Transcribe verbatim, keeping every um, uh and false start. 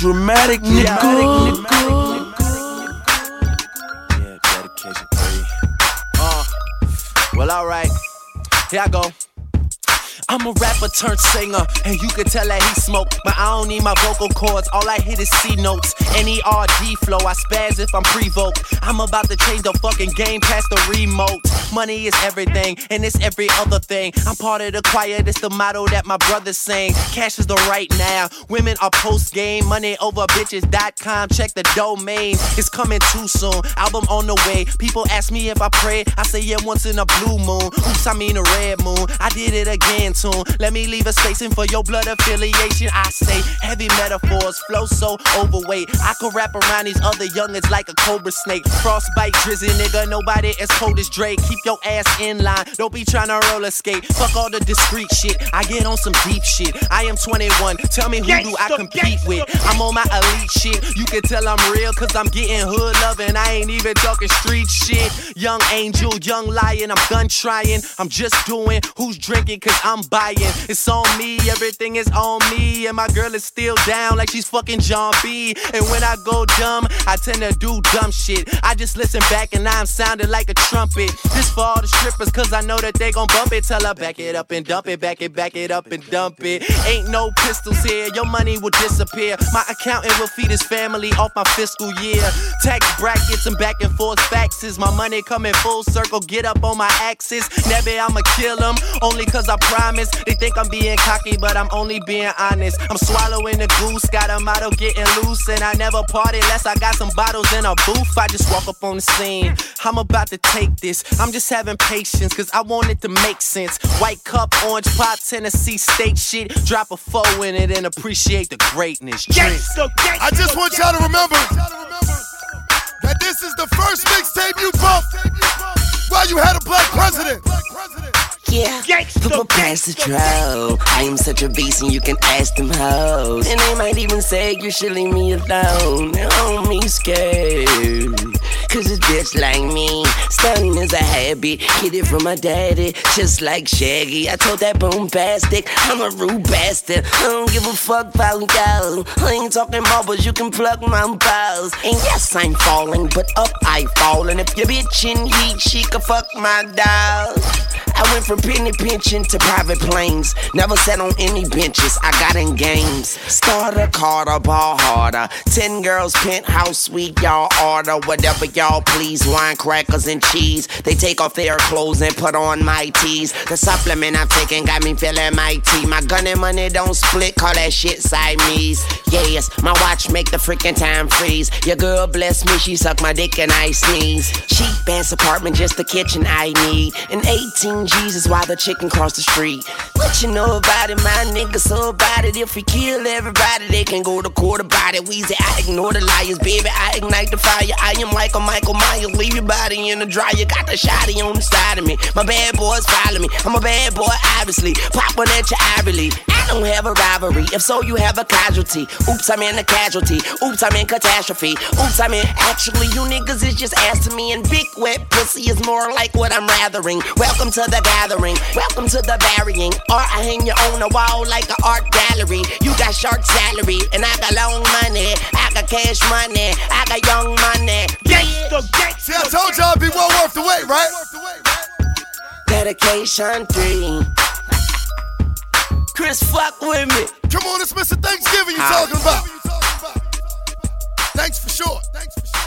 Dramatic, nigga. Yeah, dedication three. Uh, well, alright. Here I go. I'm a rapper turned singer, and you can tell that he smoke. But I don't need my vocal cords, all I hit is C notes. N E R D flow, I spaz if I'm pre-voked. I'm about to change the fucking game past the remote. Money is everything, and it's every other thing. I'm part of the choir, this the motto that my brothers sing. Cash is the right now, women are post-game. Money over bitches dot com, check the domain. It's coming too soon, album on the way. People ask me if I pray, I say yeah once in a blue moon. Oops, I mean a red moon, I did it again. Let me leave a space in for your blood affiliation. I say heavy metaphors, flow so overweight. I could wrap around these other youngins like a cobra snake. Frostbite, drizzy nigga, nobody as cold as Drake. Keep your ass in line, don't be tryna roller skate. Fuck all the discreet shit, I get on some deep shit. I am twenty-one, tell me who do I compete with? I'm on my elite shit, you can tell I'm real cause I'm getting hood love and I ain't even talking street shit. Young angel, young lion, I'm done trying. I'm just doing who's drinking cause I'm buying. It's on me, everything is on me. And my girl is still down like she's fucking John B. And when I go dumb, I tend to do dumb shit. I just listen back and I'm sounding like a trumpet. This for all the strippers cause I know that they gon' bump it. Tell her back it up and dump it, back it, back it up and dump it. Ain't no pistols here, your money will disappear. My accountant will feed his family off my fiscal year. Tax brackets and back and forth faxes. My money coming full circle, get up on my axis. Never I'ma kill them, only cause I promise. They think I'm being cocky, but I'm only being honest. I'm swallowing the goose, got a motto getting loose. And I never party unless I got some bottles in a booth. I just walk up on the scene, I'm about to take this. I'm just having patience, cause I want it to make sense. White cup, orange pop, Tennessee state shit. Drop a four in it and appreciate the greatness. I just want y'all to remember that this is the first mixtape you bumped while you had a black president. Yeah, people pass the troll. I am such a beast and you can ask them hoes. And they might even say you should leave me alone. On me scared, cause it's bitch like me. Stunning is a habit, get it from my daddy. Just like Shaggy, I told that bombastic I'm a rude bastard, I don't give a fuck about y'all. I ain't talking marbles, you can plug my balls. And yes, I'm falling, but up I fall. And if your bitch in heat, she can fuck my dog. I went from penny pinching to private planes. Never sat on any benches, I got in games. Starter, Carter, ball harder. Ten girls, penthouse suite, y'all order whatever y'all please. Wine, crackers, and cheese. They take off their clothes and put on my tees. The supplement I'm taking got me feeling my tea. My gun and money don't split, call that shit Siamese. Yes, my watch make the freaking time freeze. Your girl bless me, she suck my dick and I sneeze. Cheap ass apartment, just the kitchen I need. And eighteen G's is why the chicken cross the street. What you know about it, my nigga, so about it. If we kill everybody, they can go to court about it. Weezy, I ignore the liars, baby, I ignite the fire. I am like a Michael Myers, leave your body in the dryer. Got the shotty on the side of me, my bad boys follow me. I'm a bad boy, obviously, pop one at your ivory. I don't have a rivalry, if so you have a casualty. Oops, I'm in a casualty, oops, I'm in catastrophe. Oops, I'm in, actually you niggas is just asking me. And big wet pussy is more like what I'm rathering. Welcome to the gathering, welcome to the varying. Or I hang you on the wall like an art gallery. You got short salary, and I got long money. I got cash money, I got young money. Gangsta, gangsta. See, I told y'all it'd be well worth the wait, right? Dedication three. Chris, fuck with me. Come on, it's Mister Thanksgiving you talking about. Thanks for sure. Thanks for sure.